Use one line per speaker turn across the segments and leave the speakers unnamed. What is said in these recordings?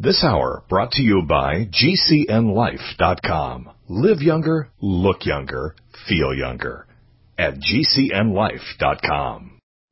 This hour brought to you by GCNLife.com. Live younger, look younger, feel younger at GCNLife.com.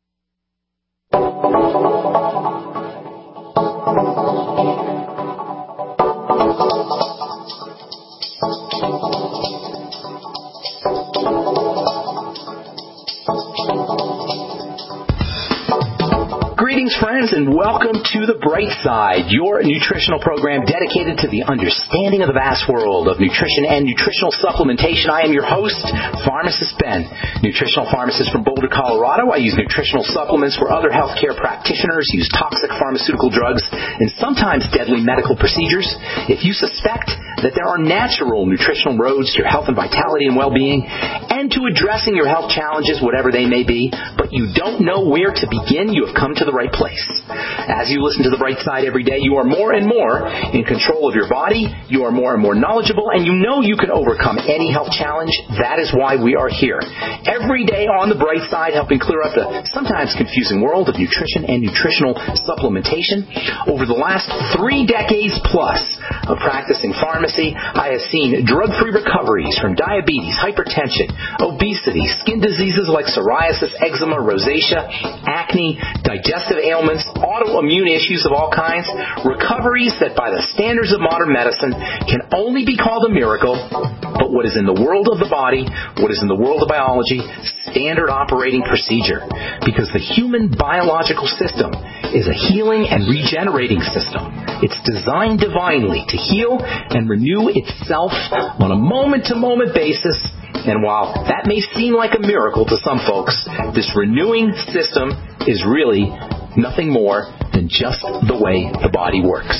Greetings, friends, and welcome to The Bright Side, your nutritional program dedicated to the understanding of the vast world of nutrition and nutritional supplementation. I am your host, Pharmacist Ben, nutritional pharmacist from Boulder, Colorado. I use nutritional supplements where other healthcare practitioners use toxic pharmaceutical drugs and sometimes deadly medical procedures. If you suspect that there are natural nutritional roads to your health and vitality and well-being and to addressing your health challenges, whatever they may be, but you don't know where to begin, you have come to the right place. As you listen to The Bright Side every day, you are more and more in control of your body, you are more and more knowledgeable, and you know you can overcome any health challenge. That is why we are here. Every day on The Bright Side, helping clear up the sometimes confusing world of nutrition and nutritional supplementation. Over the last 3 decades plus of practicing pharmacy, I have seen drug-free recoveries from diabetes, hypertension, obesity, skin diseases like psoriasis, eczema, rosacea, acne, digestive ailments, autoimmune issues of all kinds, recoveries that by the standards of modern medicine can only be called a miracle, but what is in the world of the body, what is in the world of biology, standard operating procedure. Because the human biological system is a healing and regenerating system. It's designed divinely to heal and renew itself on a moment-to-moment basis. And while that may seem like a miracle to some folks, this renewing system is really nothing more than just the way the body works.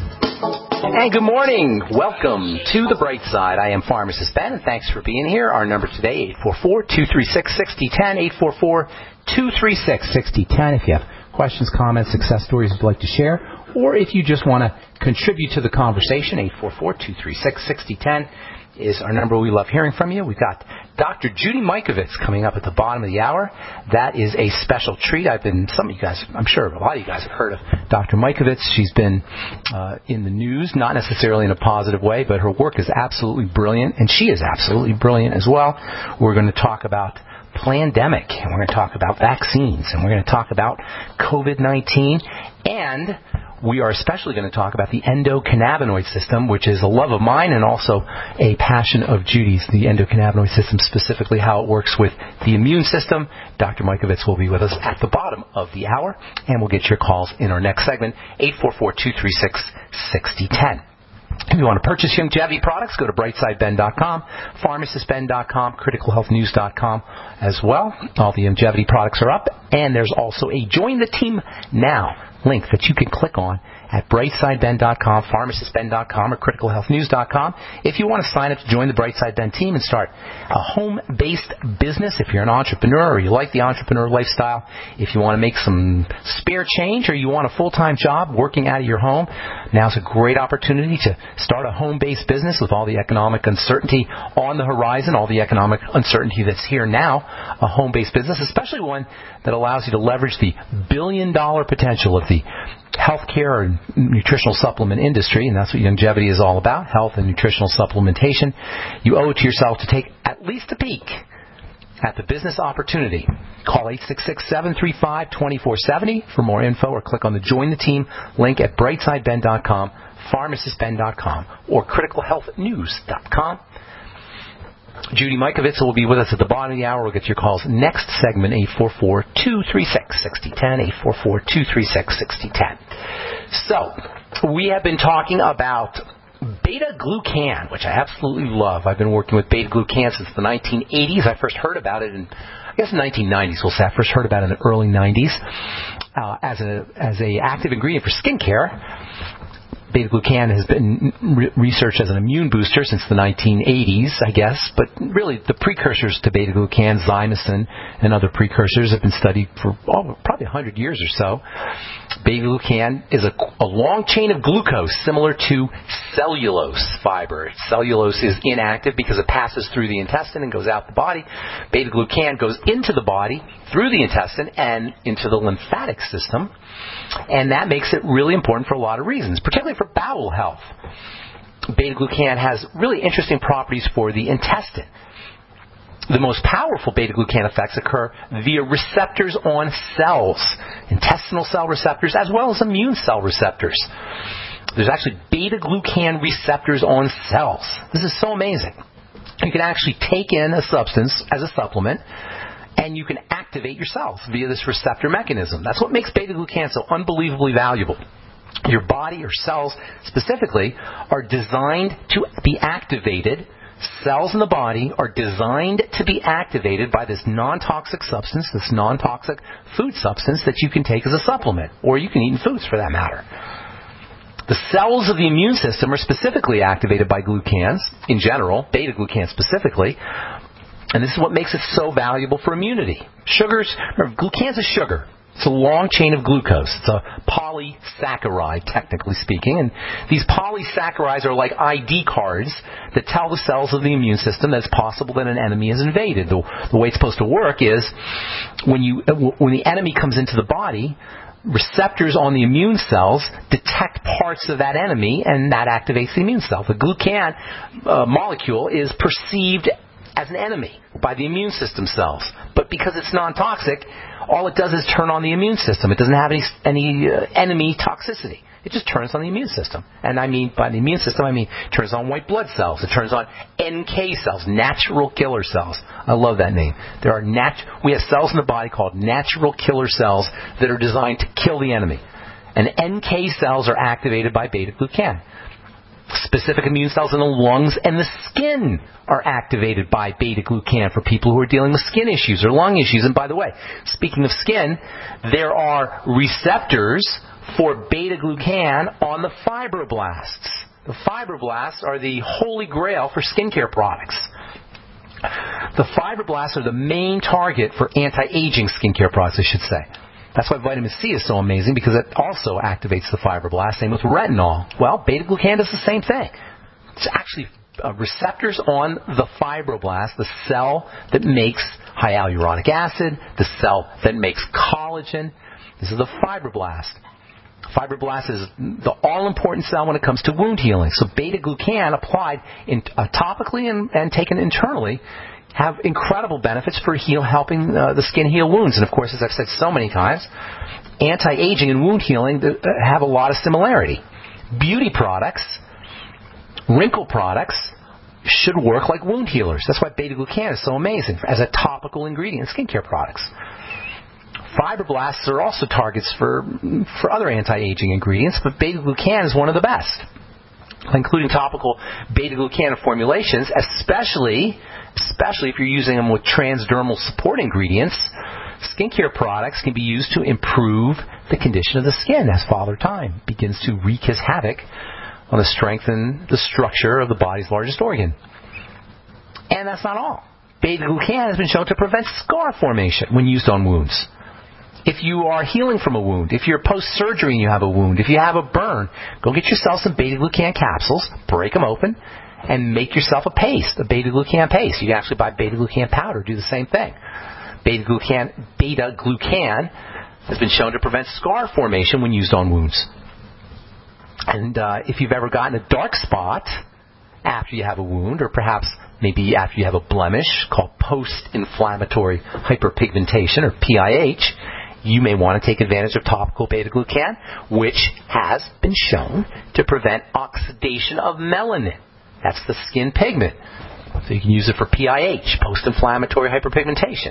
And good morning. Welcome to The Bright Side. I am Pharmacist Ben, and thanks for being here. Our number today, 844-236-6010, 844-236-6010. If you have questions, comments, success stories you'd like to share, or if you just want to contribute to the conversation, 844-236-6010 is our number. We love hearing from you. We've got Dr. Judy Mikovits coming up at the bottom of the hour. That is a special treat. Some of you guys, I'm sure a lot of you guys have heard of Dr. Mikovits. She's been in the news, not necessarily in a positive way, but her work is absolutely brilliant, and she is absolutely brilliant as well. We're going to talk about plandemic, and we're going to talk about vaccines, and we're going to talk about COVID-19, and we are especially going to talk about the endocannabinoid system, which is a love of mine and also a passion of Judy's, the endocannabinoid system, specifically how it works with the immune system. Dr. Mikovits will be with us at the bottom of the hour, and we'll get your calls in our next segment, 844-236-6010. If you want to purchase longevity products, go to brightsideben.com, pharmacistben.com, criticalhealthnews.com as well. All the longevity products are up, and there's also a Join the Team Now link that you can click on at brightsideben.com, pharmacistben.com, or criticalhealthnews.com if you want to sign up to join the Brightside Ben team and start a home-based business. If you're an entrepreneur or you like the entrepreneur lifestyle, if you want to make some spare change or you want a full-time job working out of your home, now's a great opportunity to start a home-based business with all the economic uncertainty on the horizon, all the economic uncertainty that's here now. A home-based business, especially one that allows you to leverage the billion-dollar potential of the healthcare and nutritional supplement industry, and that's what longevity is all about, health and nutritional supplementation. You owe it to yourself to take at least a peek at the business opportunity. Call 866-735-2470 for more info, or click on the Join the Team link at brightsideben.com, pharmacistben.com, or criticalhealthnews.com. Judy Mikovits will be with us at the bottom of the hour. We'll get your calls next segment, 844-236-6010, 844-236-6010. So, we have been talking about beta-glucan, which I absolutely love. I've been working with beta-glucan since the 1980s. I first heard about it in, I guess, the 1990s. We'll say I first heard about it in the early 90s as a active ingredient for skincare. Beta-glucan has been researched as an immune booster since the 1980s, I guess, but really the precursors to beta-glucan, Zymacin, and other precursors have been studied for probably 100 years or so. Beta-glucan is a long chain of glucose similar to cellulose fiber. Cellulose is inactive because it passes through the intestine and goes out the body. Beta-glucan goes into the body through the intestine and into the lymphatic system, and that makes it really important for a lot of reasons, particularly for bowel health. Beta-glucan has really interesting properties for the intestine. The most powerful beta-glucan effects occur via receptors on cells, intestinal cell receptors as well as immune cell receptors. There's actually beta-glucan receptors on cells. This is so amazing. You can actually take in a substance as a supplement, and you can activate your cells via this receptor mechanism. That's what makes beta-glucan so unbelievably valuable. Your body, or cells specifically, are designed to be activated. Cells in the body are designed to be activated by this non-toxic substance, this non-toxic food substance that you can take as a supplement, or you can eat in foods for that matter. The cells of the immune system are specifically activated by glucans in general, beta-glucan specifically, and this is what makes it so valuable for immunity. Glucan's a sugar. It's a long chain of glucose. It's a polysaccharide, technically speaking. And these polysaccharides are like ID cards that tell the cells of the immune system that it's possible that an enemy has invaded. The way it's supposed to work is when the enemy comes into the body, receptors on the immune cells detect parts of that enemy, and that activates the immune cell. The glucan molecule is perceived as an enemy by the immune system cells. But because it's non-toxic, all it does is turn on the immune system. It doesn't have any enemy toxicity. It just turns on the immune system. And I mean, by the immune system, I mean it turns on white blood cells. It turns on NK cells, natural killer cells. I love that name. We have cells in the body called natural killer cells that are designed to kill the enemy. And NK cells are activated by beta-glucan. Specific immune cells in the lungs and the skin are activated by beta-glucan for people who are dealing with skin issues or lung issues. And by the way, speaking of skin, there are receptors for beta-glucan on the fibroblasts. The fibroblasts are the holy grail for skincare products. The fibroblasts are the main target for anti-aging skincare products, I should say. That's why vitamin C is so amazing, because it also activates the fibroblasts. Same with retinol. Well, beta-glucan does the same thing. It's actually receptors on the fibroblast, the cell that makes hyaluronic acid, the cell that makes collagen. This is the fibroblast. Fibroblast is the all-important cell when it comes to wound healing. So beta-glucan applied topically and taken internally have incredible benefits for helping the skin heal wounds. And of course, as I've said so many times, anti-aging and wound healing have a lot of similarity. Beauty products, wrinkle products, should work like wound healers. That's why beta-glucan is so amazing as a topical ingredient in skincare products. Fibroblasts are also targets for other anti-aging ingredients, but beta-glucan is one of the best, including topical beta-glucan formulations, especially if you're using them with transdermal support ingredients. Skincare products can be used to improve the condition of the skin as Father Time begins to wreak his havoc on the strength and the structure of the body's largest organ. And that's not all. Beta-glucan has been shown to prevent scar formation when used on wounds. If you are healing from a wound, if you're post-surgery and you have a wound, if you have a burn, go get yourself some beta-glucan capsules, break them open, and make yourself a paste, a beta-glucan paste. You can actually buy beta-glucan powder, do the same thing. Beta-glucan has been shown to prevent scar formation when used on wounds. And if you've ever gotten a dark spot after you have a wound, or perhaps maybe after you have a blemish called post-inflammatory hyperpigmentation, or PIH, you may want to take advantage of topical beta-glucan, which has been shown to prevent oxidation of melanin. That's the skin pigment. So you can use it for PIH, post-inflammatory hyperpigmentation.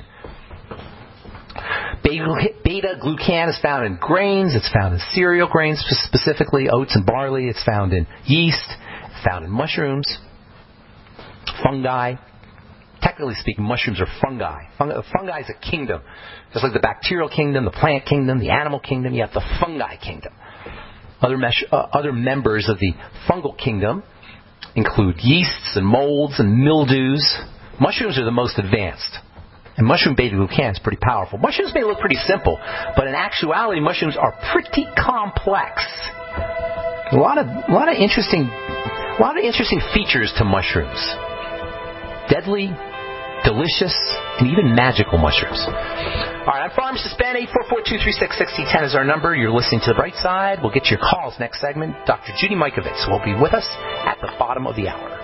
Beta-glucan is found in grains. It's found in cereal grains, specifically oats and barley. It's found in yeast. It's found in mushrooms, fungi. Technically speaking, mushrooms are fungi. Fungi is a kingdom. Just like the bacterial kingdom, the plant kingdom, the animal kingdom, you have the fungi kingdom. Other members of the fungal kingdom include yeasts and molds and mildews. Mushrooms are the most advanced. And mushroom beta-glucan is pretty powerful. Mushrooms may look pretty simple, but in actuality, mushrooms are pretty complex. A lot of interesting features to mushrooms. Deadly delicious, and even magical mushrooms. All right, I'm Pharmacist Ben. 844-236-6010 is our number. You're listening to The Bright Side. We'll get to your calls next segment. Dr. Judy Mikovits will be with us at the bottom of the hour.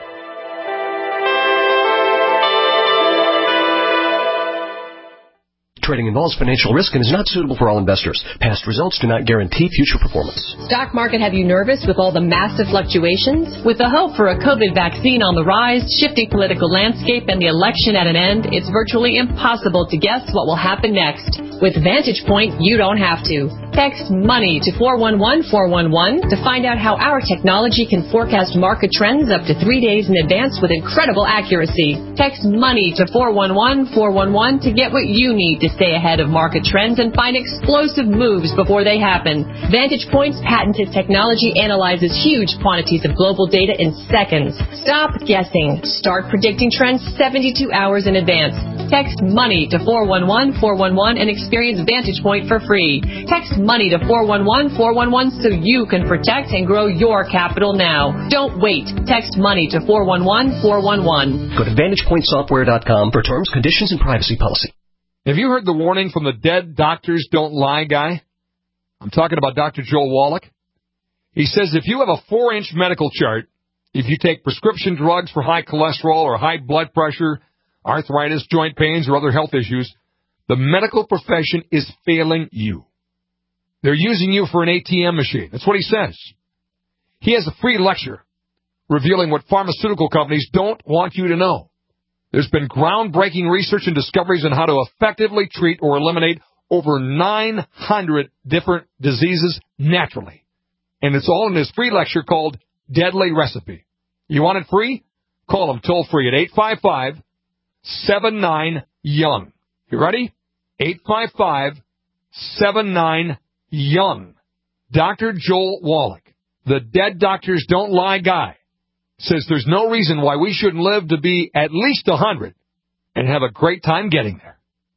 Trading involves financial risk and is not suitable for all investors. Past results do not guarantee future performance.
Stock market have you nervous with all the massive fluctuations? With the hope for a COVID vaccine on the rise, shifting political landscape, and the election at an end, it's virtually impossible to guess what will happen next. With Vantage Point, you don't have to. Text MONEY to 411-411 to find out how our technology can forecast market trends up to 3 days in advance with incredible accuracy. Text MONEY to 411-411 to get what you need to stay ahead of market trends and find explosive moves before they happen. Vantage Point's patented technology analyzes huge quantities of global data in seconds. Stop guessing. Start predicting trends 72 hours in advance. Text MONEY to 411-411 and experience Vantage Point for free. Text MONEY to 411-411 so you can protect and grow your capital now. Don't wait. Text MONEY to 411-411.
Go to VantagePointSoftware.com for terms, conditions, and privacy policy.
Have you heard the warning from the dead doctors don't lie guy? I'm talking about Dr. Joel Wallach. He says if you have a 4-inch medical chart, if you take prescription drugs for high cholesterol or high blood pressure, arthritis, joint pains, or other health issues, the medical profession is failing you. They're using you for an ATM machine. That's what he says. He has a free lecture revealing what pharmaceutical companies don't want you to know. There's been groundbreaking research and discoveries on how to effectively treat or eliminate over 900 different diseases naturally. And it's all in this free lecture called Deadly Recipe. You want it free? Call him toll-free at 855-79-YOUNG. You ready? 855-79-YOUNG. Dr. Joel Wallach, the dead doctors don't lie guy, says there's no reason why we shouldn't live to be at least 100 and have a great time getting there.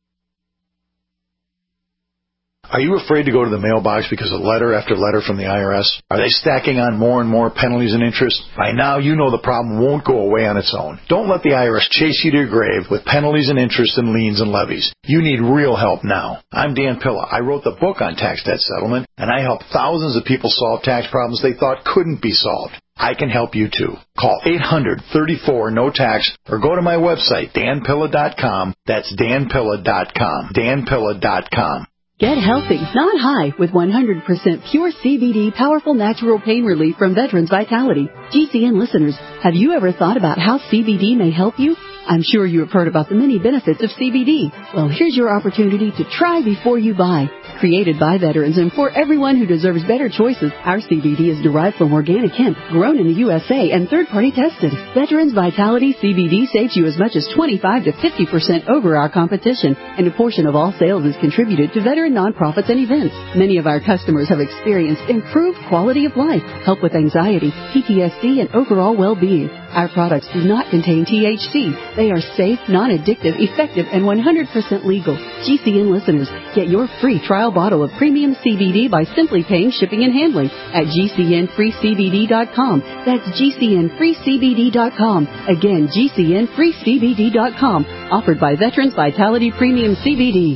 Are you afraid to go to the mailbox because of letter after letter from the IRS? Are they stacking on more and more penalties and interest? By now, you know the problem won't go away on its own. Don't let the IRS chase you to your grave with penalties and interest and liens and levies. You need real help now. I'm Dan Pilla. I wrote the book on tax debt settlement, and I help thousands of people solve tax problems they thought couldn't be solved. I can help you too. Call 800-34-NO-TAX or go to my website, danpilla.com. That's danpilla.com. danpilla.com.
Get healthy, not high, with 100% pure CBD powerful natural pain relief from Veterans Vitality. GCN listeners, have you ever thought about how CBD may help you? I'm sure you have heard about the many benefits of CBD. Well, here's your opportunity to try before you buy. Created by veterans and for everyone who deserves better choices, our CBD is derived from organic hemp, grown in the USA, and third-party tested. Veterans Vitality CBD saves you as much as 25 to 50% over our competition, and a portion of all sales is contributed to veteran nonprofits and events. Many of our customers have experienced improved quality of life, help with anxiety, PTSD, and overall well-being. Our products do not contain THC. They are safe, non-addictive, effective, and 100% legal. GCN listeners, get your free trial bottle of premium CBD by simply paying shipping and handling at GCNFreeCBD.com. That's GCNFreeCBD.com. Again, GCNFreeCBD.com. Offered by Veterans Vitality Premium CBD.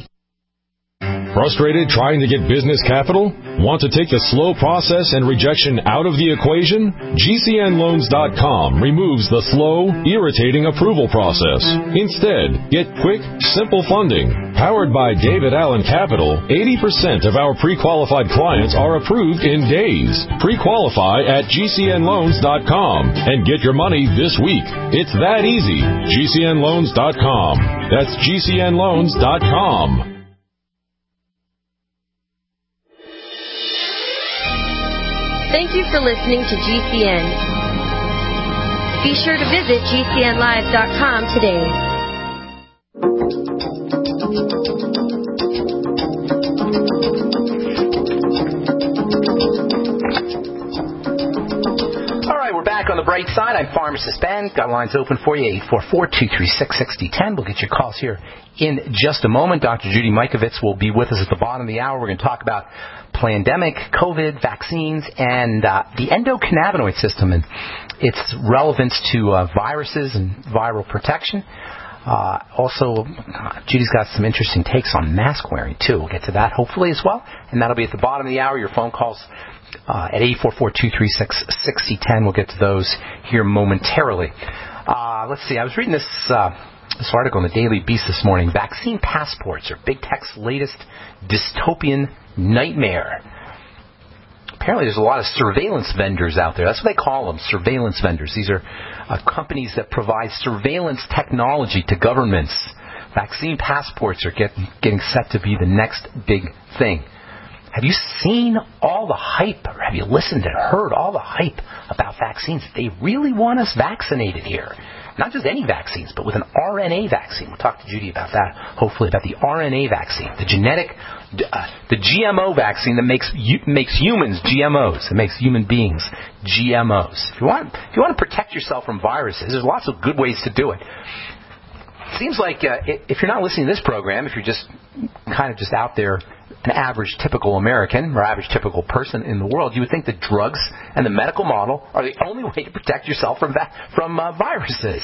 Frustrated trying to get business capital? Want to take the slow process and rejection out of the equation? GCNLoans.com removes the slow, irritating approval process. Instead, get quick, simple funding. Powered by David Allen Capital, 80% of our pre-qualified clients are approved in days. Pre-qualify at GCNLoans.com and get your money this week. It's that easy. GCNLoans.com. That's GCNLoans.com.
Thank you for listening to GCN. Be sure to visit GCNlive.com today.
All right, we're back on the bright side. I'm Pharmacist Ben. Got lines open for you, 844-236-6010. We'll get your calls here in just a moment. Dr. Judy Mikovits will be with us at the bottom of the hour. We're going to talk about pandemic, COVID, vaccines, and the endocannabinoid system and its relevance to viruses and viral protection. Also, Judy's got some interesting takes on mask wearing, too. We'll get to that, hopefully, as well. And that'll be at the bottom of the hour. Your phone calls at 844-236-6010. We'll get to those here momentarily. Let's see. I was reading this article in the Daily Beast this morning. Vaccine passports are big tech's latest dystopian nightmare. Apparently there's a lot of surveillance vendors out there. That's what they call them, surveillance vendors. These are companies that provide surveillance technology to governments. Vaccine passports are getting set to be the next big thing. Have you seen all the hype, or have you listened and heard all the hype about vaccines? They really want us vaccinated here. Not just any vaccines, but with an RNA vaccine. We'll talk to Judy about that, hopefully, about the RNA vaccine, the GMO vaccine that makes humans GMOs, that makes human beings GMOs. If you want to protect yourself from viruses, there's lots of good ways to do it. It seems like if you're not listening to this program, if you're just kind of just out there, an average typical American or average typical person in the world, you would think that drugs and the medical model are the only way to protect yourself from viruses.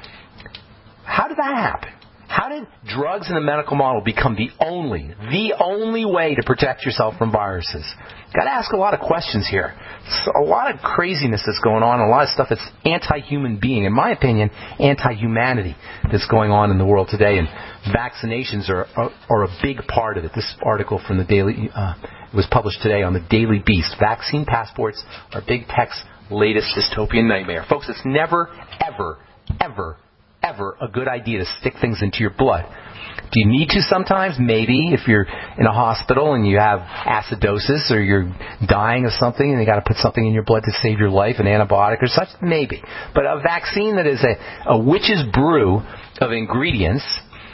How did that happen? How did drugs and the medical model become the only way to protect yourself from viruses? Got to ask a lot of questions here. It's a lot of craziness that's going on, a lot of stuff that's anti-human being, in my opinion, anti-humanity that's going on in the world today, and vaccinations are a big part of it. This article from the Daily was published today on the Daily Beast. Vaccine passports are big tech's latest dystopian nightmare. Folks, it's never, ever, ever, ever a good idea to stick things into your blood. Do you need to sometimes? Maybe. If you're in a hospital and you have acidosis or you're dying of something and they got to put something in your blood to save your life, an antibiotic or such, maybe. But a vaccine that is a witch's brew of ingredients,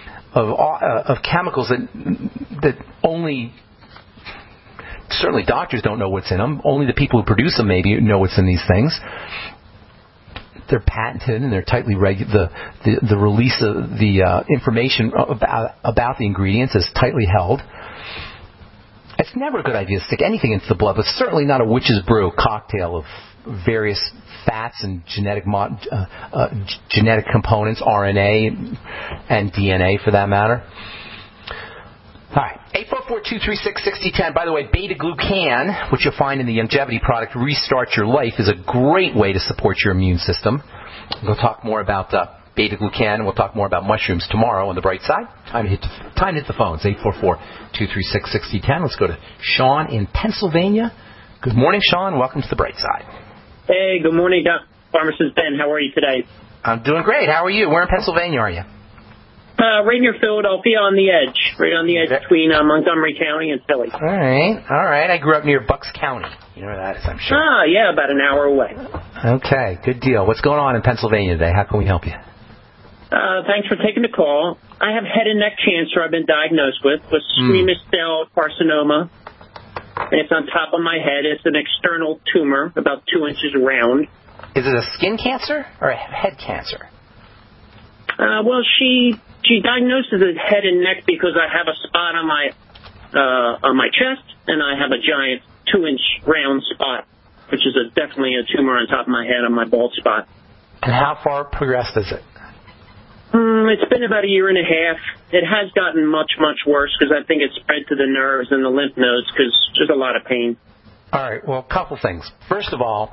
of chemicals that only certainly doctors don't know what's in them. Only the people who produce them maybe know what's in these things. They're patented and they're tightly the release of the information about the ingredients is tightly held. It's never a good idea to stick anything into the blood, but certainly not a witch's brew cocktail of various fats and genetic components, RNA and DNA for that matter. All right, 844-236-6010. By the way, beta-glucan, which you'll find in the Longevity product, Restart Your Life, is a great way to support your immune system. We'll talk more about beta-glucan, and we'll talk more about mushrooms tomorrow on the bright side. Time to hit the phones, 844-236-6010. Let's go to Sean in Pennsylvania. Good morning, Sean. Welcome to the bright side.
Hey, good morning, Pharmacist Ben. How are you today?
I'm doing great. How are you? Where in Pennsylvania are you?
Right near Philadelphia, on the edge between Montgomery County and Philly.
All right. I grew up near Bucks County. You know where that is, I'm sure.
Yeah, about an hour away.
Okay, good deal. What's going on in Pennsylvania today? How can we help you?
Thanks for taking the call. I have head and neck cancer I've been diagnosed with squamous cell carcinoma. It's on top of my head. It's an external tumor, about 2 inches round.
Is it a skin cancer or a head cancer?
Well, she diagnoses it head and neck because I have a spot on my chest, and I have a giant 2-inch round spot, which is definitely a tumor on top of my head on my bald spot.
And how far progressed is it?
It's been about a year and a half. It has gotten much, much worse because I think it's spread to the nerves and the lymph nodes because there's a lot of pain.
All right. Well, a couple things. First of all,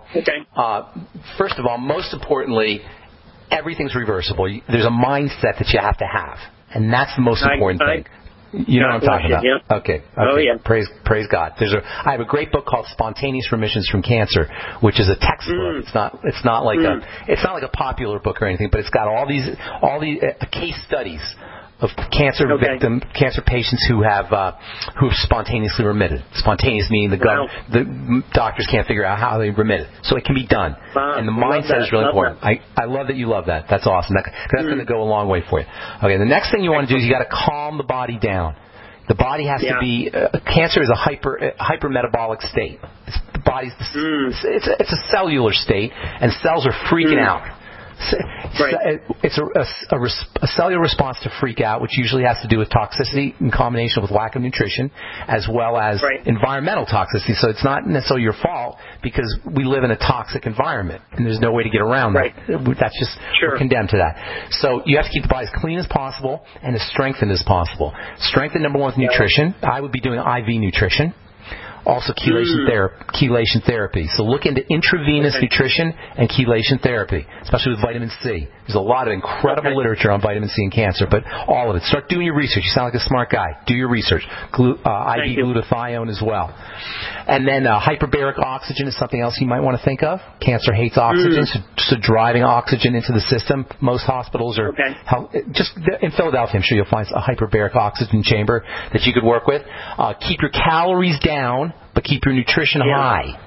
most importantly, everything's reversible. There's a mindset that you have to have, and that's the most important thing. You know what I'm talking about?
Yep.
Okay.
Oh, yeah.
Praise God. I have a great book called Spontaneous Remissions from Cancer, which is a textbook. It's not like a popular book or anything, but it's got all these case studies of cancer patients who have spontaneously remitted. Spontaneous meaning the doctors can't figure out how they remitted. So it can be done. And the mindset is really important. I love that you love that. That's awesome. That's going to go a long way for you. Okay, the next thing you want to do is you got to calm the body down. The body has to be cancer is a hypermetabolic state. The body's it's a cellular state, and cells are freaking out. It's a cellular response to freak out, which usually has to do with toxicity in combination with lack of nutrition, as well as environmental toxicity. So it's not necessarily your fault because we live in a toxic environment, and there's no way to get around that. That's just we're condemned to that. So you have to keep the body as clean as possible and as strengthened as possible. Strengthen, number one, with nutrition. I would be doing IV nutrition. Also chelation therapy. So look into intravenous nutrition and chelation therapy, especially with vitamin C. There's a lot of incredible literature on vitamin C and cancer, but all of it. Start doing your research. You sound like a smart guy. Do your research. IV glutathione as well. And then hyperbaric oxygen is something else you might want to think of. Cancer hates oxygen, so driving oxygen into the system. Most hospitals are just in Philadelphia. I'm sure you'll find a hyperbaric oxygen chamber that you could work with. Keep your calories down, but keep your nutrition high.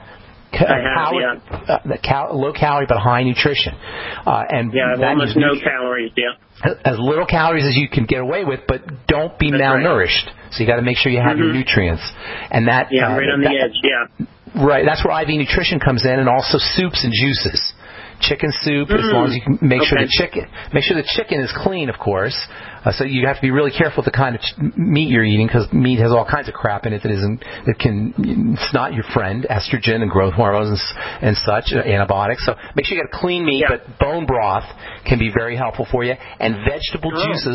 Low calorie but high nutrition.
Almost no calories,
as little calories as you can get away with, but don't be malnourished. So you got to make sure you have your nutrients. And that
right on the edge,
Right, that's where IV nutrition comes in, and also soups and juices. Chicken soup, as long as you can make sure the chicken is clean, of course. So you have to be really careful with the kind of meat you're eating, because meat has all kinds of crap in it it's not your friend, estrogen and growth hormones and such, antibiotics. So make sure you got clean meat, but bone broth can be very helpful for you, and vegetable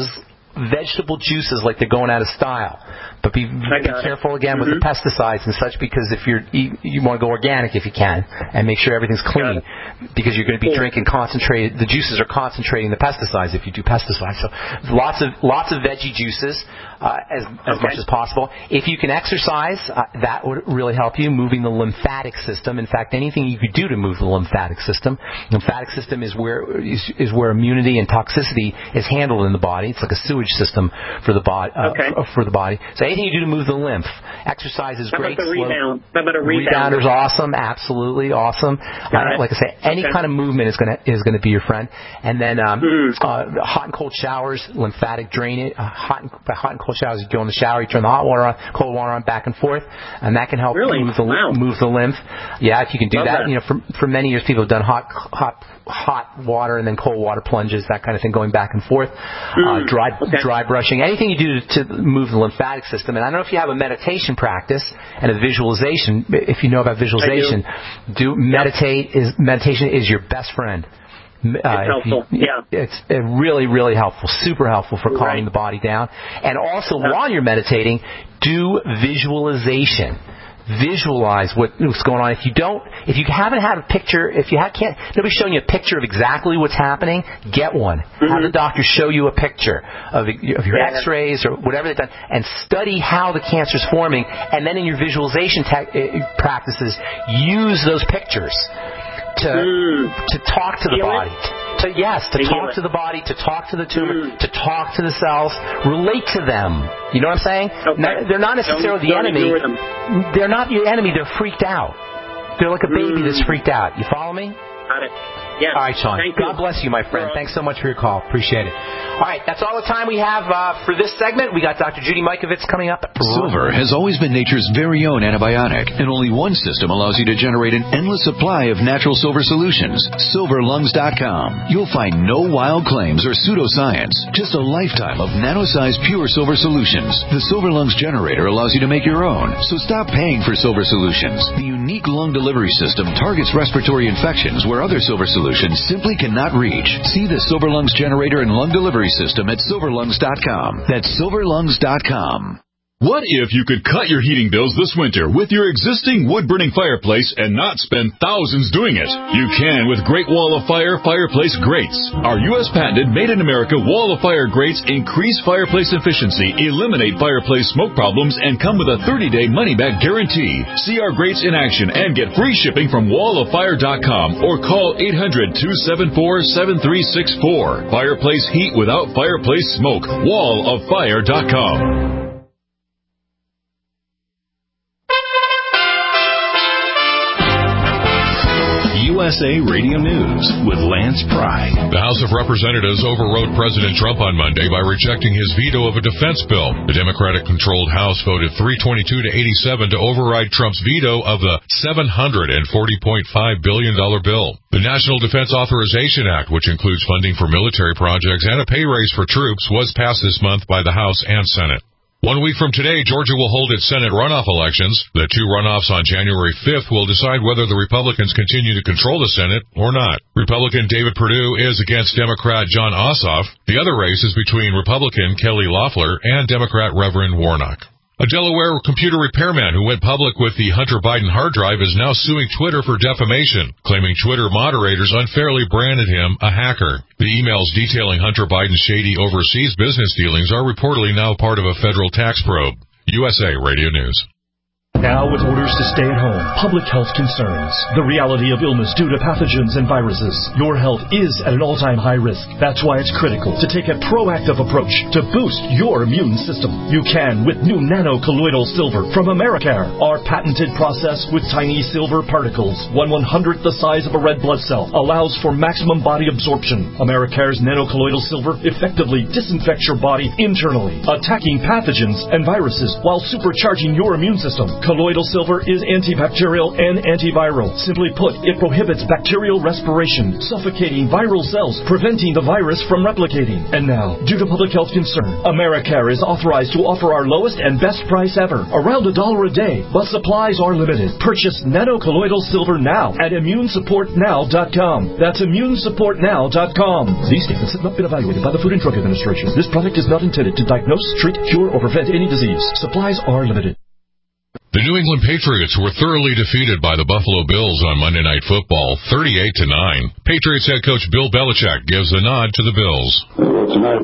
juices like they're going out of style. But be careful again with the pesticides and such, because if you want to go organic if you can, and make sure everything's clean, because you're going to be drinking concentrated. The juices are concentrating the pesticides if you do pesticides. So lots of veggie juices as much as possible. If you can exercise, that would really help you, moving the lymphatic system. In fact, anything you could do to move the lymphatic system. The lymphatic system is where immunity and toxicity is handled in the body. It's like a sewage system for the body. So anything you do to move the lymph. Exercise is great.
How about the rebound? How about a rebound?
Rebounder is awesome, absolutely awesome. Like I say, any kind of movement is going to be your friend. And then hot and cold showers, lymphatic drainage. Hot and cold showers. You go in the shower, you turn the hot water on, cold water on, back and forth, and that can help move the lymph. Yeah, if you can do that. You know, for many years, people have done hot water and then cold water plunges, that kind of thing, going back and forth. Dry brushing, anything you do to move the lymphatic system. And I don't know if you have a meditation practice and a visualization. If you know about visualization, meditation is your best friend.
It's helpful.
It's really, really helpful. Super helpful for calming the body down. And also, while you're meditating, do visualization. Visualize what's going on. If you haven't had a picture, nobody's showing you a picture of exactly what's happening, get one. Have the doctor show you a picture of your X-rays or whatever they've done, and study how the cancer's forming. And then in your visualization practices, use those pictures to talk to the body. To talk to the body, to talk to the tumor, to talk to the cells, relate to them. You know what I'm saying? They're not necessarily the enemy. They're not your enemy. They're freaked out. They're like a baby that's freaked out. You follow me?
Got it. Yes.
All right, Sean. God bless you, my friend. Thanks so much for your call. Appreciate it. All right, that's all the time we have for this segment. We got Dr. Judy Mikovits coming up.
Silver has always been nature's very own antibiotic, and only one system allows you to generate an endless supply of natural silver solutions. SilverLungs.com. You'll find no wild claims or pseudoscience, just a lifetime of nano-sized pure silver solutions. The Silver Lungs generator allows you to make your own, so stop paying for silver solutions. The unique lung delivery system targets respiratory infections where other silver solutions simply cannot reach. See the Silver Lungs generator and lung delivery system at SilverLungs.com. That's SilverLungs.com.
What if you could cut your heating bills this winter with your existing wood-burning fireplace and not spend thousands doing it? You can with Great Wall of Fire fireplace grates. Our U.S. patented made-in-America Wall of Fire grates increase fireplace efficiency, eliminate fireplace smoke problems, and come with a 30-day money-back guarantee. See our grates in action and get free shipping from walloffire.com or call 800-274-7364. Fireplace heat without fireplace smoke. walloffire.com.
USA Radio News with Lance Pry.
The House of Representatives overrode President Trump on Monday by rejecting his veto of a defense bill. The Democratic-controlled House voted 322 to 87 to override Trump's veto of the $740.5 billion bill. The National Defense Authorization Act, which includes funding for military projects and a pay raise for troops, was passed this month by the House and Senate. 1 week from today, Georgia will hold its Senate runoff elections. The two runoffs on January 5th will decide whether the Republicans continue to control the Senate or not. Republican David Perdue is against Democrat John Ossoff. The other race is between Republican Kelly Loeffler and Democrat Reverend Warnock. A Delaware computer repairman who went public with the Hunter Biden hard drive is now suing Twitter for defamation, claiming Twitter moderators unfairly branded him a hacker. The emails detailing Hunter Biden's shady overseas business dealings are reportedly now part of a federal tax probe. USA Radio News.
Now with orders to stay at home, public health concerns, the reality of illness due to pathogens and viruses, your health is at an all-time high risk. That's why it's critical to take a proactive approach to boost your immune system. You can with new nano-colloidal silver from Americare, our patented process with tiny silver particles, 1/100th the size of a red blood cell, allows for maximum body absorption. Americare's nano-colloidal silver effectively disinfects your body internally, attacking pathogens and viruses while supercharging your immune system. Colloidal silver is antibacterial and antiviral. Simply put, it prohibits bacterial respiration, suffocating viral cells, preventing the virus from replicating. And now, due to public health concern, Americare is authorized to offer our lowest and best price ever, around $1 a day, but supplies are limited. Purchase nano-colloidal silver now at ImmuneSupportNow.com. That's ImmuneSupportNow.com. These statements have not been evaluated by the Food and Drug Administration. This product is not intended to diagnose, treat, cure, or prevent any disease. Supplies are limited.
The New England Patriots were thoroughly defeated by the Buffalo Bills on Monday Night Football, 38-9. Patriots head coach Bill Belichick gives the nod to the Bills.
Well, tonight,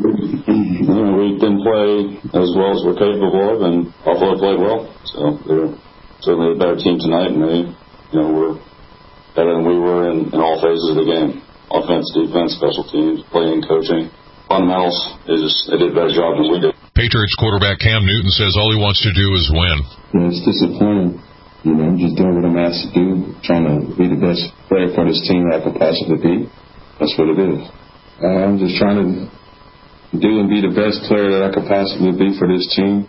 we didn't play as well as we're capable of, and Buffalo played well. So they're certainly a better team tonight, and they, were better than we were in all phases of the game. Offense, defense, special teams, playing, coaching. Fundamentals, they did a better job than we did.
Patriots quarterback Cam Newton says all he wants to do is win.
It's disappointing. I'm just doing what I'm asked to do, trying to be the best player for this team I could possibly be. That's what it is. I'm just trying to do and be the best player that I could possibly be for this team.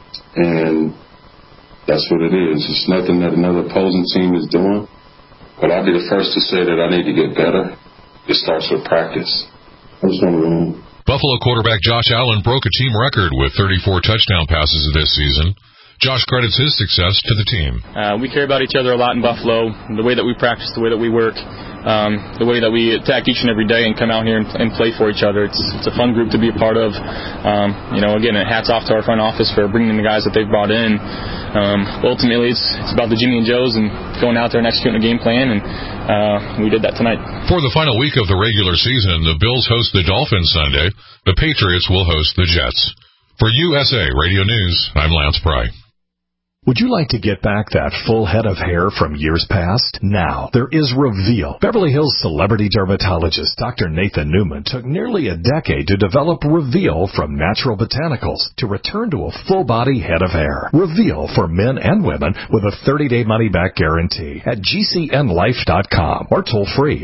And that's what it is. It's nothing that another opposing team is doing. But I'll be the first to say that I need to get better. It starts with practice. I just want to win.
Buffalo quarterback Josh Allen broke a team record with 34 touchdown passes this season. Josh credits his success to the team.
We care about each other a lot in Buffalo, the way that we practice, the way that we work, the way that we attack each and every day and come out here and play for each other. It's a fun group to be a part of. Again, hats off to our front office for bringing the guys that they've brought in. Ultimately, it's about the Jimmy and Joes and going out there and executing a game plan, and we did that tonight.
For the final week of the regular season, the Bills host the Dolphins Sunday. The Patriots will host the Jets. For USA Radio News, I'm Lance Pry.
Would you like to get back that full head of hair from years past? Now, there is Reveal. Beverly Hills celebrity dermatologist Dr. Nathan Newman took nearly a decade to develop Reveal from natural botanicals to return to a full-body head of hair. Reveal for men and women with a 30-day money-back guarantee at GCNLife.com or toll-free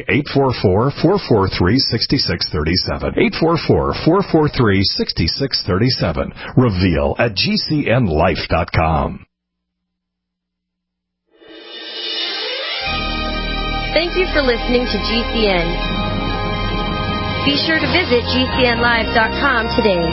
844-443-6637. 844-443-6637. Reveal at GCNLife.com.
Thank you for listening to GCN. Be sure to visit GCNlive.com today.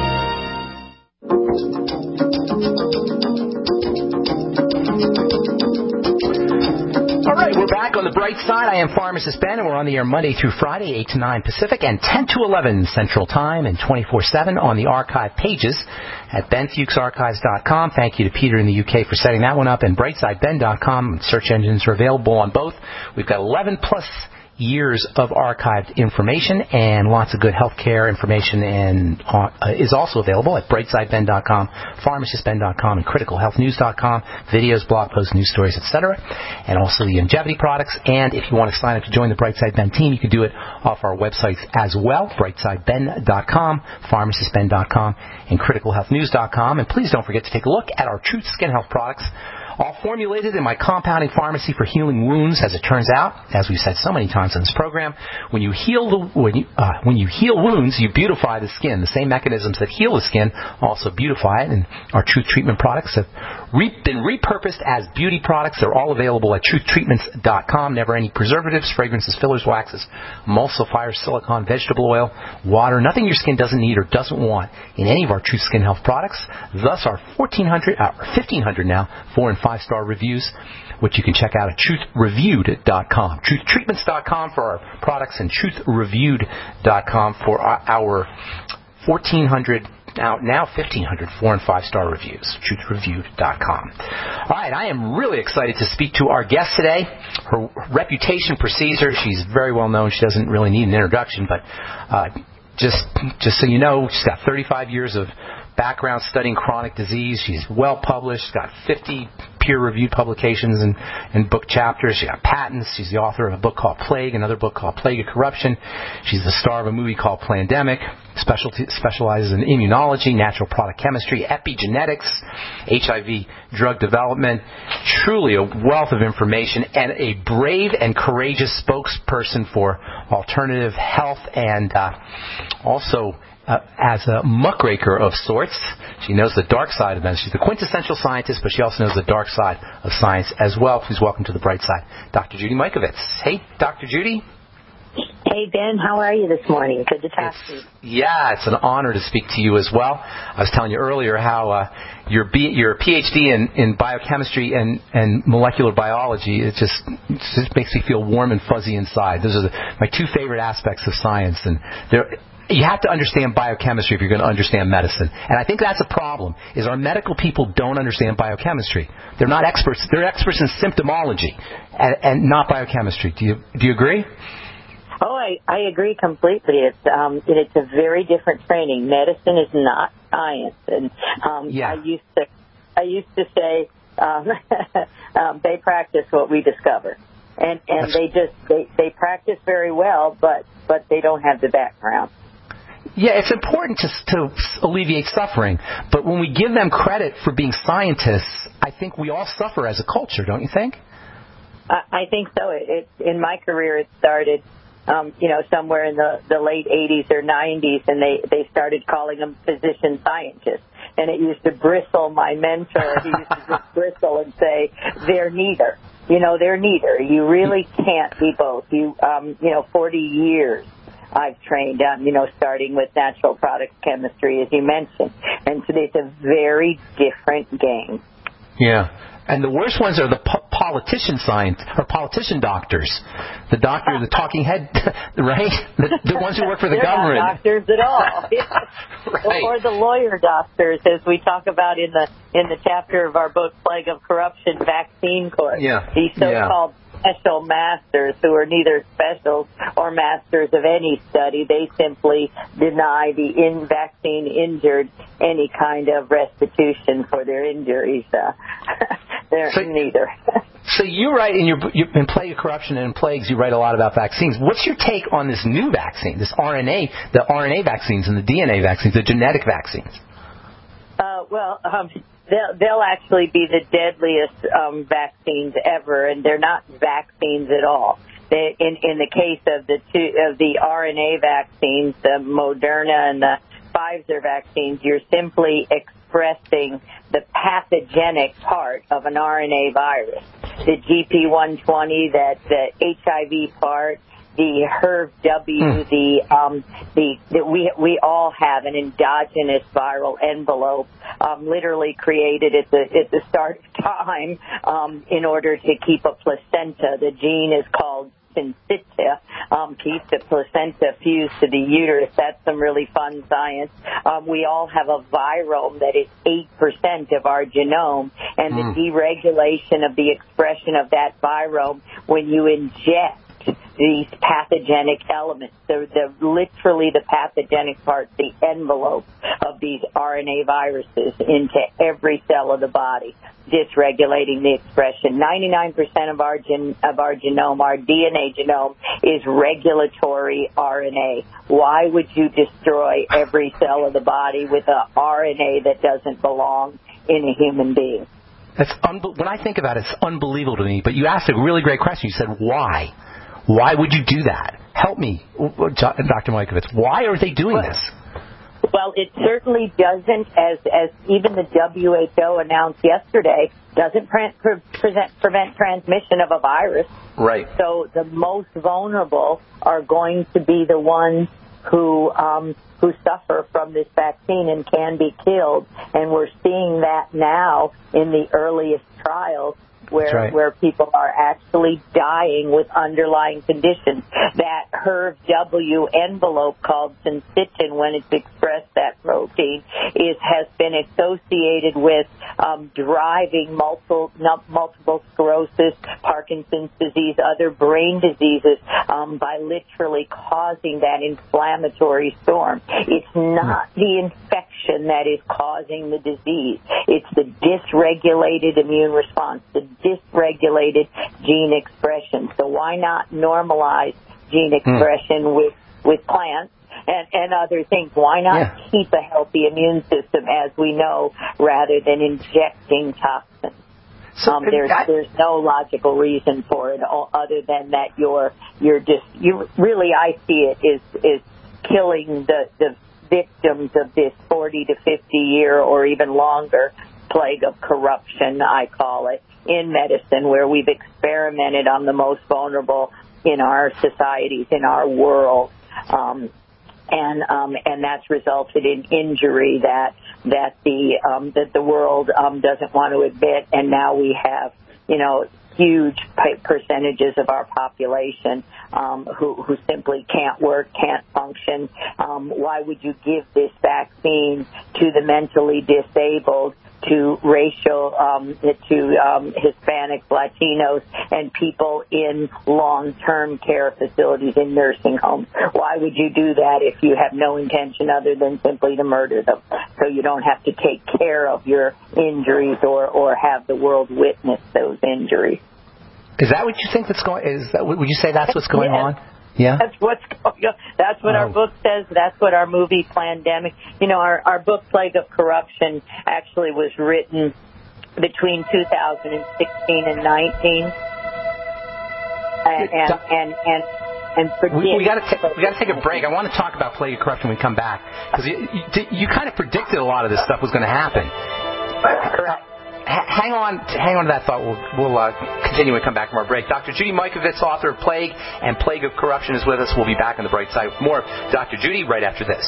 All right, we're back on the bright side. I am Pharmacist Ben, and we're on the air Monday through Friday, 8 to 9 Pacific and 10 to 11 Central Time, and 24/7 on the archive pages at benfuchsarchives.com. Thank you to Peter in the UK for setting that one up, and brightsideben.com. Search engines are available on both. We've got 11-plus years of archived information and lots of good healthcare information, and is also available at brightsideben.com, pharmacistben.com, and criticalhealthnews.com. Videos, blog posts, news stories, etc. And also the longevity products. And if you want to sign up to join the Brightside Ben team, you can do it off our websites as well, brightsideben.com, pharmacistben.com, and criticalhealthnews.com. And please don't forget to take a look at our Truth Skin Health products all formulated in my compounding pharmacy for healing wounds. As it turns out, as we've said so many times in this program, when you heal wounds, you beautify the skin. The same mechanisms that heal the skin also beautify it, and our Truth Treatment products have been repurposed as beauty products. They're all available at truthtreatments.com. Never any preservatives, fragrances, fillers, waxes, emulsifiers, silicone, vegetable oil, water, nothing your skin doesn't need or doesn't want in any of our Truth Skin Health products. Thus our 1,500 now 4- and 5-star reviews, which you can check out at truthreviewed.com. Truthtreatments.com for our products and truthreviewed.com for our 1,400 now 1,500 4- and 5-star reviews. Truthreviewed.com. All right, I am really excited to speak to our guest today. Her reputation precedes her. She's very well known. She doesn't really need an introduction, but just so you know, she's got 35 years of background studying chronic disease. She's well published, got 50 peer-reviewed publications and book chapters. She got patents. She's the author of a book called Plague, another book called Plague of Corruption. She's the star of a movie called Plandemic. Specializes in immunology, natural product chemistry, epigenetics, HIV drug development. Truly a wealth of information and a brave and courageous spokesperson for alternative health, and also as a muckraker of sorts. She knows the dark side of medicine. She's the quintessential scientist, but she also knows the dark side of science as well. Please welcome to the bright side, Dr. Judy Mikovits. Hey, Dr. Judy.
Hey, Ben. How are you this morning? Good to talk to you.
Yeah, it's an honor to speak to you as well. I was telling you earlier how your PhD in biochemistry and molecular biology, it just makes me feel warm and fuzzy inside. Those are my two favorite aspects of science, and you have to understand biochemistry if you're going to understand medicine. And I think that's a problem, is our medical people don't understand biochemistry. They're not experts. They're experts in symptomology and not biochemistry. Do you agree?
Oh, I agree completely. It's a very different training. Medicine is not science. And I used to say they practice what we discover. And they practice very well, but they don't have the background.
Yeah, it's important to alleviate suffering, but when we give them credit for being scientists, I think we all suffer as a culture, don't you think?
I think so. In my career, it started, somewhere in the late 80s or 90s, and they started calling them physician scientists. And it used to bristle my mentor. He used to just bristle and say, they're neither. They're neither. You really can't be both. 40 years I've trained on, starting with natural product chemistry, as you mentioned. And so it's a very different game.
Yeah. And the worst ones are the politician doctors. The doctor, the talking head, right? The ones who work for the government.
Not doctors at all. Right. Or the lawyer doctors, as we talk about in the chapter of our book, Plague of Corruption, Vaccine Court.
Yeah.
These so-called special masters who are neither specials or masters of any study. They simply deny the vaccine injured any kind of restitution for their injuries. They're neither.
So you write in Plague of Corruption and in Plagues, you write a lot about vaccines. What's your take on this new vaccine, the RNA vaccines and the DNA vaccines, the genetic vaccines?
They'll actually be the deadliest vaccines ever, and they're not vaccines at all. In the case of the RNA vaccines, the Moderna and the Pfizer vaccines, you're simply expressing the pathogenic part of an RNA virus. The GP120, the HIV part, the HERV-W, we all have an endogenous viral envelope, literally created at the start of time, in order to keep a placenta. The gene is called syncytia, keeps the placenta fused to the uterus. That's some really fun science. We all have a virome that is 8% of our genome, and the deregulation of the expression of that virome when you inject these pathogenic elements, literally the pathogenic part, the envelope of these RNA viruses into every cell of the body, dysregulating the expression. 99% of our genome, our DNA genome, is regulatory RNA. Why would you destroy every cell of the body with a RNA that doesn't belong in a human being?
When I think about it, it's unbelievable to me. But you asked a really great question. You said, why? Why would you do that? Help me, Dr. Mikovits. Why are they doing this?
Well, it certainly doesn't, as even the WHO announced yesterday, doesn't prevent transmission of a virus.
Right.
So the most vulnerable are going to be the ones who suffer from this vaccine and can be killed. And we're seeing that now in the earliest trials where people are actually dying with underlying conditions. That HERV W envelope called syncytin, when it's expressed, that protein, has been associated with driving multiple sclerosis, Parkinson's disease, other brain diseases by literally causing that inflammatory storm. It's not the infection that is causing the disease. It's the dysregulated immune response, the dysregulated gene expression. So why not normalize gene expression with plants and other things? Why not keep a healthy immune system as we know, rather than injecting toxins? So there's no logical reason for it other than that you really, I see it is killing the victims of this 40 to 50 year or even longer plague of corruption, I call it, in medicine, where we've experimented on the most vulnerable in our societies, in our world, and that's resulted in injury that the world doesn't want to admit, and now we have, huge percentages of our population who simply can't work, can't function. Why would you give this vaccine to the mentally disabled, to racial, to Hispanics, Latinos, and people in long-term care facilities, in nursing homes? Why would you do that if you have no intention other than simply to murder them, so you don't have to take care of your injuries or have the world witness those injuries?
Is that what you think would you say that's what's going on? Yeah.
That's what our book says. That's what our movie Plandemic. Our book Plague of Corruption actually was written between 2016 and 19.
We got to take a break. I want to talk about Plague of Corruption when we come back, because you kind of predicted a lot of this stuff was going to happen.
Correct.
Hang on to that thought. We'll continue when we come back from our break. Dr. Judy Mikovits, author of Plague and Plague of Corruption, is with us. We'll be back on the bright side with more of Dr. Judy right after this.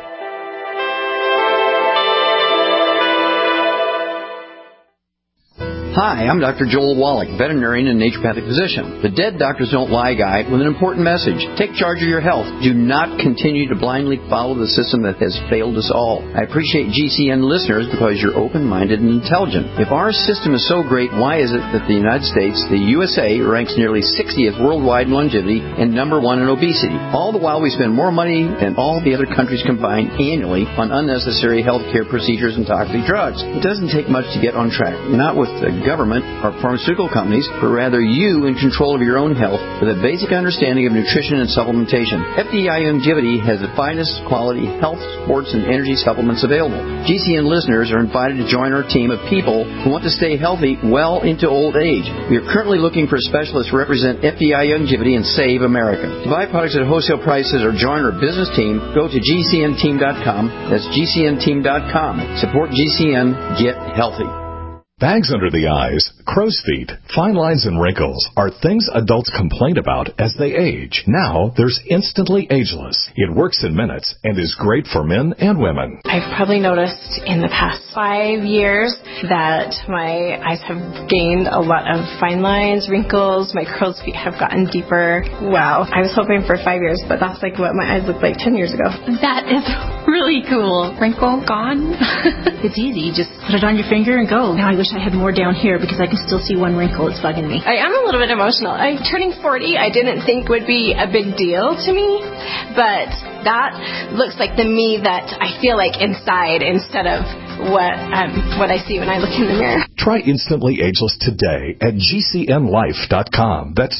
Hi, I'm Dr. Joel Wallach, veterinarian and naturopathic physician, the Dead Doctors Don't Lie guy, with an important message. Take charge of your health. Do not continue to blindly follow the system that has failed us all. I appreciate GCN listeners because you're open-minded and intelligent. If our system is so great, why is it that the United States, the USA, ranks nearly 60th worldwide in longevity and number 1 in obesity? All the while we spend more money than all the other countries combined annually on unnecessary healthcare procedures and toxic drugs. It doesn't take much to get on track. Not with the government or pharmaceutical companies, but rather you in control of your own health with a basic understanding of nutrition and supplementation. FDI Longevity has the finest quality health, sports, and energy supplements available. GCN listeners are invited to join our team of people who want to stay healthy well into old age. We are currently looking for specialists to represent FDI Longevity and Save America. To buy products at wholesale prices or join our business team, go to GCNteam.com. That's GCNteam.com. Support GCN. Get healthy.
Bags under the eyes, crow's feet, fine lines and wrinkles are things adults complain about as they age. Now, there's Instantly Ageless. It works in minutes and is great for men and women.
I've probably noticed in the past 5 years that my eyes have gained a lot of fine lines, wrinkles, my crow's feet have gotten deeper. Wow. I was hoping for 5 years, but that's like what my eyes looked like 10 years ago.
That is really cool. Wrinkle gone. It's easy. You just put it on your finger and go. Now I wish I had more down here because I can still see one wrinkle. It's bugging me.
I am a little bit emotional. Turning 40, I didn't think would be a big deal to me, but that looks like the me that I feel like inside instead of what I see when I look in the mirror.
Try Instantly Ageless today at GCNlife.com. That's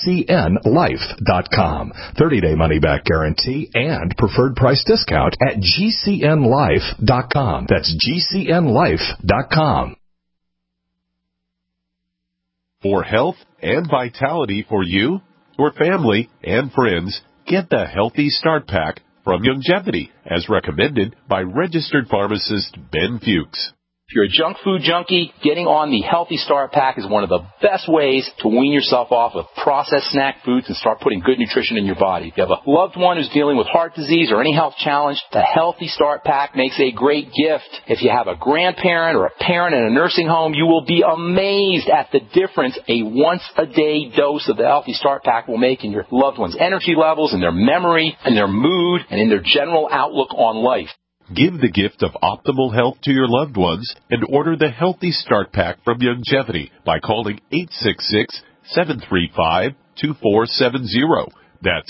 GCNlife.com. 30-day money-back guarantee and preferred price discount at GCNlife.com. That's GCNlife.com.
For health and vitality for you, your family, and friends, get the Healthy Start Pack from Youngevity, as recommended by registered pharmacist Ben Fuchs.
If you're a junk food junkie, getting on the Healthy Start Pack is one of the best ways to wean yourself off of processed snack foods and start putting good nutrition in your body. If you have a loved one who's dealing with heart disease or any health challenge, the Healthy Start Pack makes a great gift. If you have a grandparent or a parent in a nursing home, you will be amazed at the difference a once-a-day dose of the Healthy Start Pack will make in your loved one's energy levels, in their memory, in their mood, and in their general outlook on life.
Give the gift of optimal health to your loved ones and order the Healthy Start Pack from Youngevity by calling 866-735-2470. That's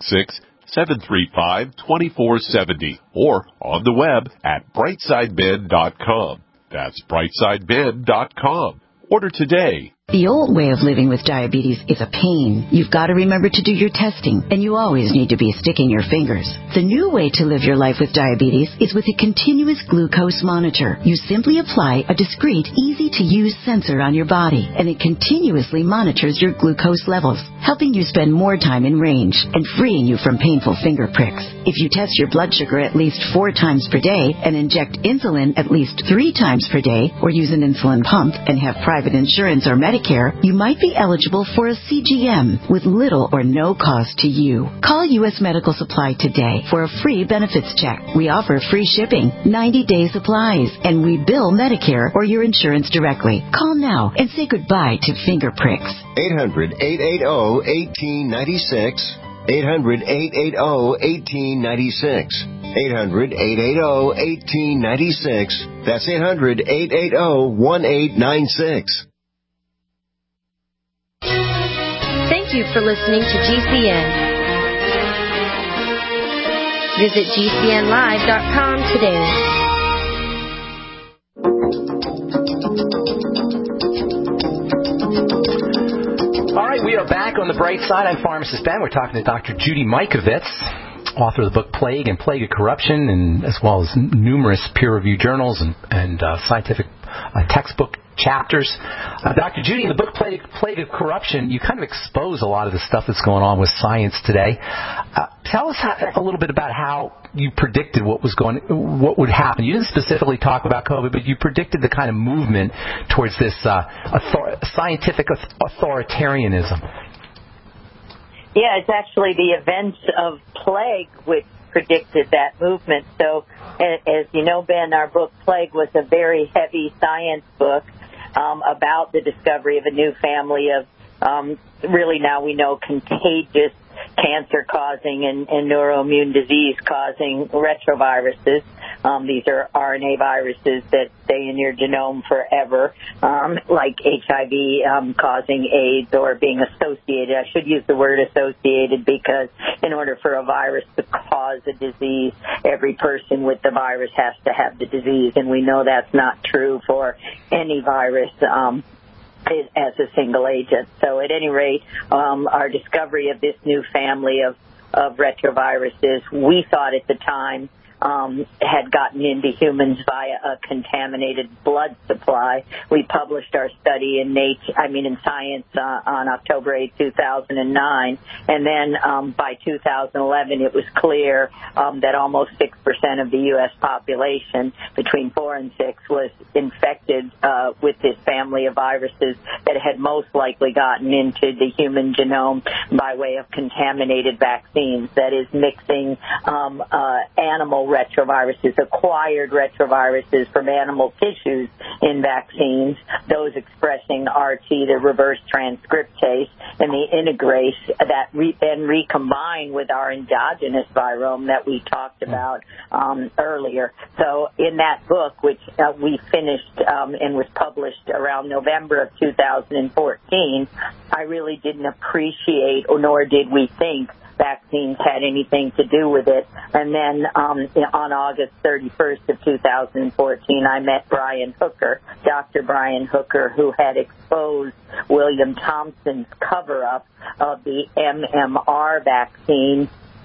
866-735-2470 or on the web at brightsideben.com. That's brightsideben.com. Order today.
The old way of living with diabetes is a pain. You've got to remember to do your testing, and you always need to be sticking your fingers. The new way to live your life with diabetes is with a continuous glucose monitor. You simply apply a discreet, easy-to-use sensor on your body, and it continuously monitors your glucose levels, helping you spend more time in range and freeing you from painful finger pricks. If you test your blood sugar at least 4 times per day and inject insulin at least 3 times per day, or use an insulin pump and have private insurance or Medicare, you might be eligible for a CGM with little or no cost to you. Call U.S. Medical Supply today for a free benefits check. We offer free shipping, 90-day supplies, and we bill Medicare or your insurance directly. Call now and say goodbye to finger pricks.
800-880-1896. 800-880-1896. 800-880-1896. That's 800-880-1896.
Thank you for listening to GCN. Visit GCNlive.com today.
All right, we are back on the bright side. I'm Pharmacist Ben. We're talking to Dr. Judy Mikovits, author of the book Plague and Plague of Corruption, and as well as numerous peer-reviewed journals and scientific textbook chapters. Dr. Judy, in the book Plague of Corruption, you kind of expose a lot of the stuff that's going on with science today. Tell us a little bit about how you predicted what would happen. You didn't specifically talk about COVID, but you predicted the kind of movement towards this scientific authoritarianism.
Yeah, it's actually the events of plague which predicted that movement. So, as you know, Ben, our book Plague was a very heavy science book about the discovery of a new family of really now we know contagious cancer-causing and neuroimmune disease-causing retroviruses. These are RNA viruses that stay in your genome forever, like HIV causing AIDS or being associated. I should use the word associated because in order for a virus to cause a disease, every person with the virus has to have the disease, and we know that's not true for any virus as a single agent. So at any rate, our discovery of this new family of retroviruses, we thought at the time, had gotten into humans via a contaminated blood supply. We published our study in Science on October 8, 2009, and then by 2011 it was clear that almost 6% of the U.S. population, between 4 and 6, was infected with this family of viruses that had most likely gotten into the human genome by way of contaminated vaccines, that is, mixing animal retroviruses, acquired retroviruses from animal tissues in vaccines, those expressing RT, the reverse transcriptase, and the integrase that then recombine with our endogenous virome that we talked about earlier. So in that book, which we finished and was published around November of 2014, I really didn't appreciate, or nor did we think, vaccines had anything to do with it. And then on August 31st of 2014, I met Brian Hooker, Dr. Brian Hooker, who had exposed William Thompson's cover-up of the MMR vaccine,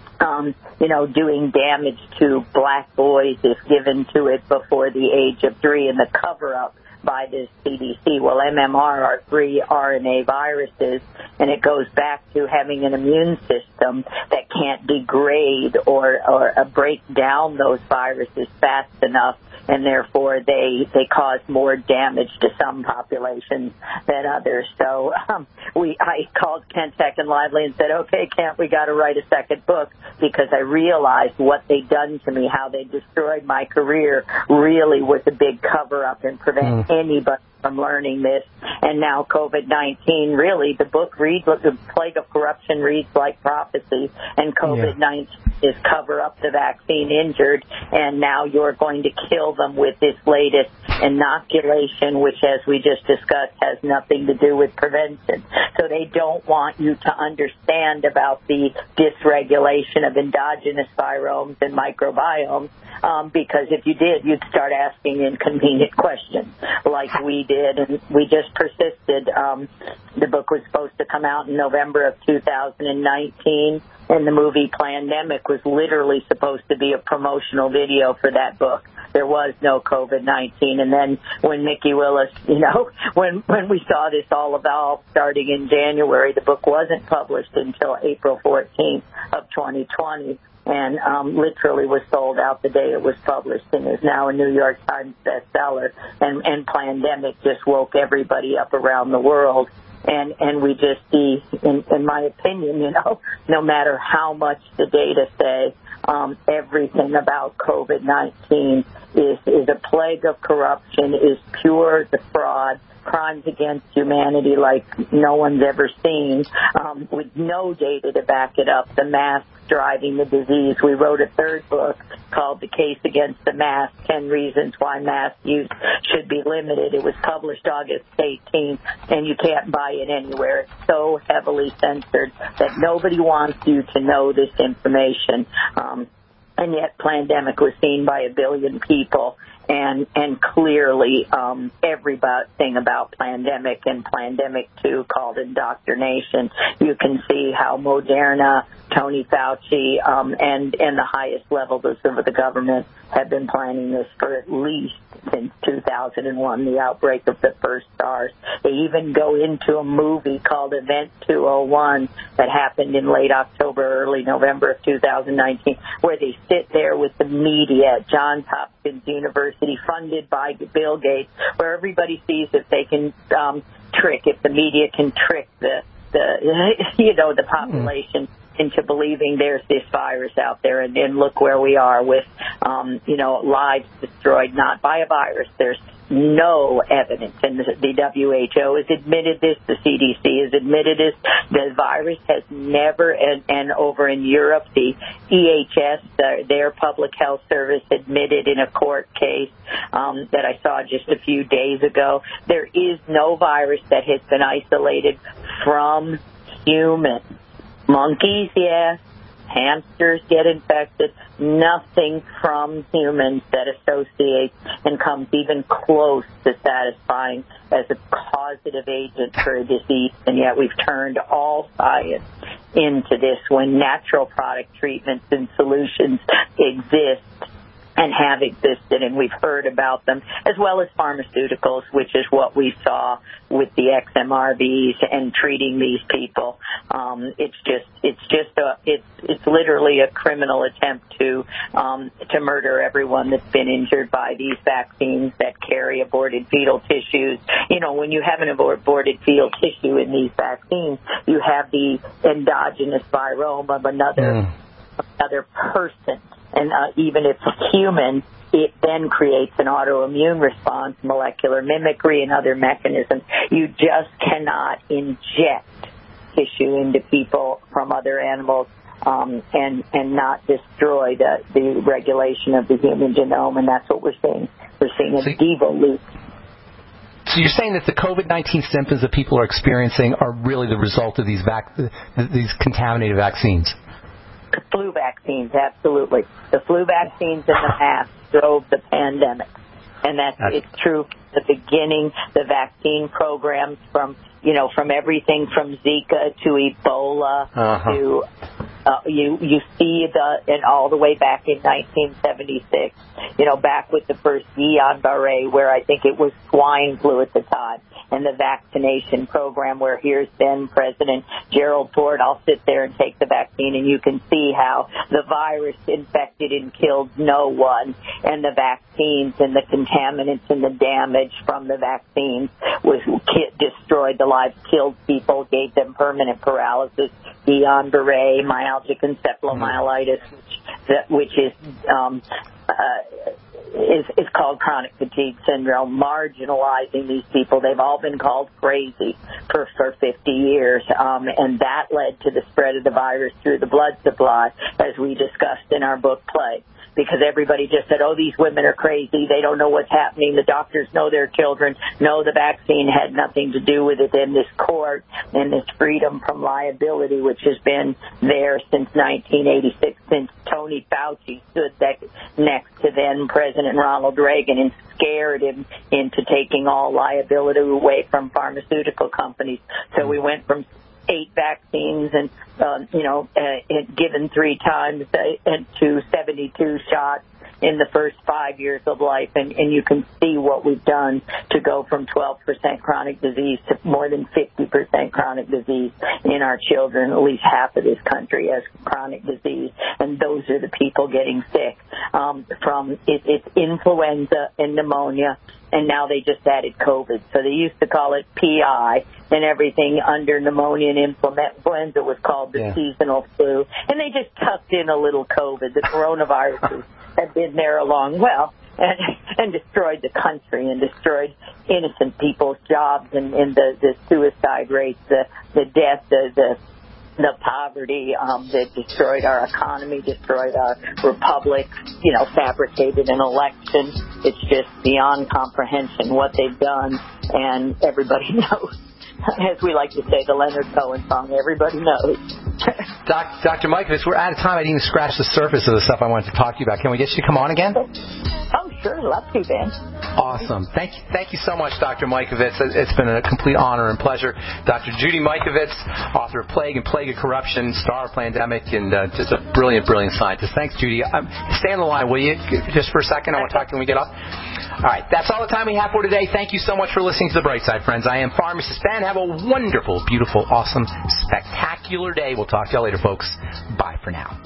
doing damage to black boys if given to it before the age of 3, and the cover-up by the CDC. Well, MMR are 3 RNA viruses, and it goes back to having an immune system that can't degrade or break down those viruses fast enough, and therefore they cause more damage to some populations than others. So I called Kent Tech and Lively and said, okay, Kent, we got to write a second book, because I realized what they'd done to me, how they destroyed my career, really was a big cover-up and prevent anybody from learning this. And now COVID-19, really, the book reads, The Plague of Corruption reads like prophecy, and COVID-19 is cover up the vaccine injured, and now you're going to kill them with this latest inoculation, which, as we just discussed, has nothing to do with prevention. So they don't want you to understand about the dysregulation of endogenous viromes and microbiomes, because if you did, you'd start asking inconvenient questions like we did, and we just persisted. The book was supposed to come out in November of 2019, and the movie Plandemic was literally supposed to be a promotional video for that book. There was no COVID-19. And then when Mickey Willis, when we saw this all evolve starting in January, the book wasn't published until April 14th of 2020. And literally was sold out the day it was published, and is now a New York Times bestseller. And Plandemic just woke everybody up around the world. And we just see, in my opinion, no matter how much the data say, everything about COVID-19 is a plague of corruption, is pure defraud, crimes against humanity like no one's ever seen, with no data to back it up. The masks driving the disease. We wrote a third book called The Case Against the Mask, 10 Reasons Why Mask Use Should Be Limited. It was published August 18th, and you can't buy it anywhere. It's so heavily censored that nobody wants you to know this information. And yet Plandemic was seen by 1 billion people. And clearly, everything about Plandemic and Plandemic 2, called Indoctrination, you can see how Moderna, Tony Fauci, and the highest levels of the government have been planning this for at least since 2001, the outbreak of the first SARS. They even go into a movie called Event 201 that happened in late October, early November of 2019, where they sit there with the media at Johns Hopkins University, funded by Bill Gates, where everybody sees if they can if the media can trick the population into believing there's this virus out there, and then look where we are with, lives destroyed, not by a virus. There's no evidence, and the WHO has admitted this, the CDC has admitted this. The virus has never, and over in Europe, the EHS, their public health service, admitted in a court case that I saw just a few days ago, there is no virus that has been isolated from humans. Monkeys, yes. Hamsters get infected. Nothing from humans that associates and comes even close to satisfying as a causative agent for a disease. And yet we've turned all science into this when natural product treatments and solutions exist and have existed, and we've heard about them, as well as pharmaceuticals, which is what we saw with the XMRVs and treating these people. It's literally a criminal attempt to murder everyone that's been injured by these vaccines that carry aborted fetal tissues. When you have an aborted fetal tissue in these vaccines, you have the endogenous virome of another person. And even if it's human, it then creates an autoimmune response, molecular mimicry, and other mechanisms. You just cannot inject tissue into people from other animals and not destroy the regulation of the human genome, and that's what we're seeing. We're seeing a Devo loop.
So you're saying that the COVID-19 symptoms that people are experiencing are really the result of these contaminated vaccines?
Flu vaccines, absolutely. The flu vaccines and the masks drove the pandemic. And it's true from the beginning, the vaccine programs from everything from Zika to Ebola to you see and all the way back in 1976, back with the first Guillain-Barré, where I think it was swine flu at the time, and the vaccination program where here's then President Gerald Ford. I'll sit there and take the vaccine, and you can see how the virus infected and killed no one, and the vaccines and the contaminants and the damage from the vaccines destroyed the lives, killed people, gave them permanent paralysis, Guillain-Barré, myalgic encephalomyelitis, which is called chronic fatigue syndrome, marginalizing these people. They've all been called crazy for 50 years, and that led to the spread of the virus through the blood supply, as we discussed in our book Plague. Because everybody just said, these women are crazy. They don't know what's happening. The doctors know their children. No, the vaccine had nothing to do with it. And this court and this freedom from liability, which has been there since 1986, since Tony Fauci stood next to then President Ronald Reagan and scared him into taking all liability away from pharmaceutical companies. So we went from 8 vaccines and, given 3 times to 72 shots in the first 5 years of life. And you can see what we've done to go from 12% chronic disease to more than 50% chronic disease in our children. At least half of this country has chronic disease. And those are the people getting sick from it's influenza and pneumonia. And now they just added COVID. So they used to call it PI, and everything under pneumonia and influenza was called the seasonal flu. And they just tucked in a little COVID. The coronaviruses have been there and destroyed the country and destroyed innocent people's jobs and the suicide rates, the death, the poverty that destroyed our economy, destroyed our republic, fabricated an election. It's just beyond comprehension what they've done, and everybody knows. As we like to say, the Leonard Cohen song, everybody knows.
Dr. Mikovits, we're out of time. I didn't even scratch the surface of the stuff I wanted to talk to you about. Can we get you to come on again?
Oh, sure. Love to, Ben.
Awesome. Thank you so much, Dr. Mikovits. It's been a complete honor and pleasure. Dr. Judy Mikovits, author of Plague and Plague of Corruption, star of Plandemic, and just a brilliant, brilliant scientist. Thanks, Judy. Stay on the line, will you, just for a second? I want to talk to you when we get off. All right. That's all the time we have for today. Thank you so much for listening to The Bright Side, friends. I am Pharmacist Ben. Have a wonderful, beautiful, awesome, spectacular day. We'll talk to you later, folks. Bye for now.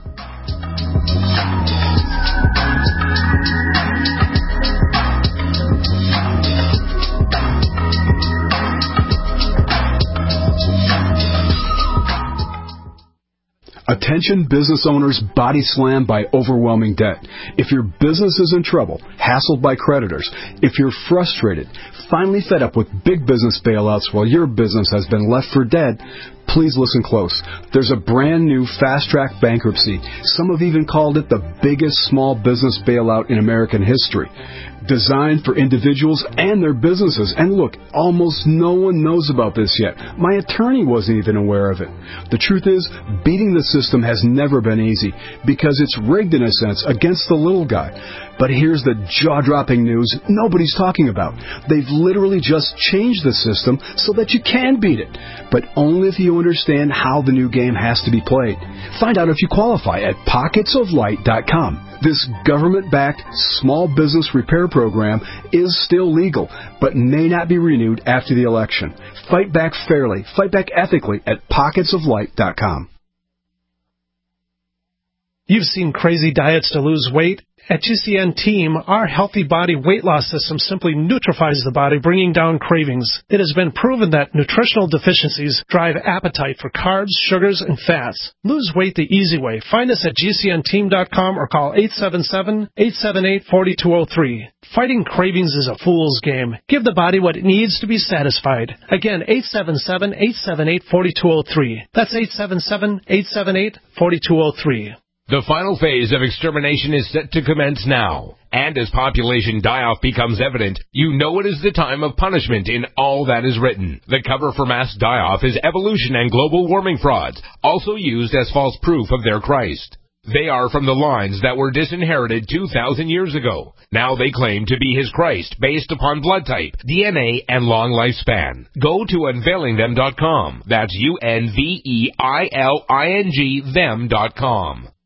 Attention business owners body slammed by overwhelming debt. If your business is in trouble, hassled by creditors, if you're frustrated, finally fed up with big business bailouts while your business has been left for dead, please listen close. There's a brand new fast-track bankruptcy. Some have even called it the biggest small business bailout in American history. Designed for individuals and their businesses. And look, almost no one knows about this yet. My attorney wasn't even aware of it. The truth is, beating the system has never been easy because it's rigged in a sense against the little guy. But here's the jaw-dropping news nobody's talking about. They've literally just changed the system so that you can beat it, but only if you understand how the new game has to be played. Find out if you qualify at pocketsoflight.com. This government-backed small business repair program is still legal, but may not be renewed after the election. Fight back fairly, fight back ethically at pocketsoflight.com.
You've seen crazy diets to lose weight. At GCN Team, our healthy body weight loss system simply neutralizes the body, bringing down cravings. It has been proven that nutritional deficiencies drive appetite for carbs, sugars, and fats. Lose weight the easy way. Find us at GCNteam.com or call 877-878-4203. Fighting cravings is a fool's game. Give the body what it needs to be satisfied. Again, 877-878-4203. That's 877-878-4203.
The final phase of extermination is set to commence now. And as population die-off becomes evident, you know it is the time of punishment in all that is written. The cover for mass die-off is evolution and global warming frauds, also used as false proof of their Christ. They are from the lines that were disinherited 2,000 years ago. Now they claim to be his Christ based upon blood type, DNA, and long lifespan. Go to unveilingthem.com. That's UNVEILING them.com.